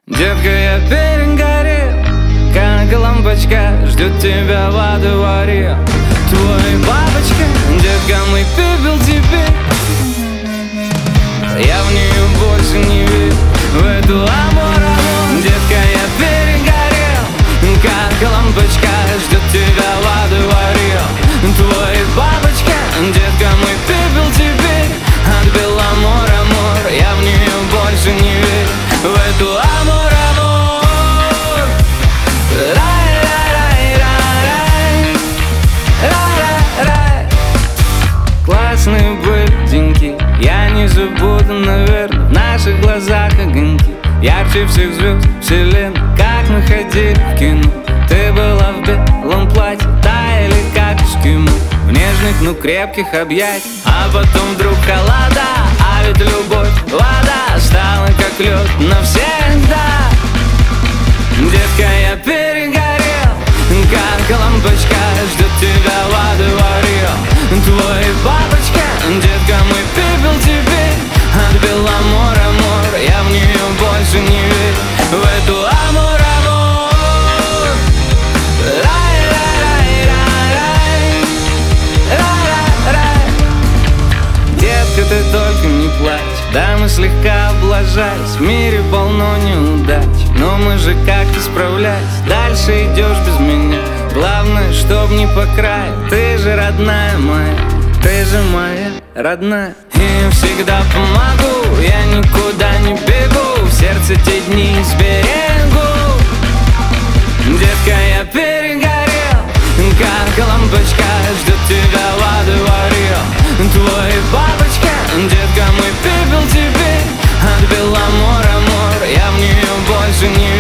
Детка, я перегорел, как лампочка ждет тебя во дворе. Твой бабочка, детка, мой пепел теперь. Я в нее больше не верю, в эту амор. Детка, я перегорел, как лампочка ждет тебя во дворе. Твой бабочка, детка, мой пепел теперь. Отбил амор. Я в нее больше не верю, в эту амор. Классные были деньги, я не забуду, наверное. В наших глазах огоньки ярче всех звезд вселенной. Как мы ходили в кино, ты была в белом платье, таяли как эскимо в нежных, но крепких объятиях. А потом вдруг холода, а ведь любовь вода стала как лед навсегда. Детка, я перегорел, как лампочка ждет тебя во дворе. Твой бабочка, детка, мой пепел теперь. Отбил амор. Я в нее больше не верю, в эту амор. Детка, ты только не плачь, да мы слегка облажались. В мире полно неудач, но мы же как-то справлялись. Дальше идешь без меня, главное, чтоб не по краю. Ты же родная моя, ты же моя родная. И всегда помогу, я никуда не бегу, в сердце те дни сберегу. Детка, я перегорел, как лампочка ждет тебя во дворе. Твой бабочка, детка, мой пепел теперь. Отбил амор. Я в нее больше не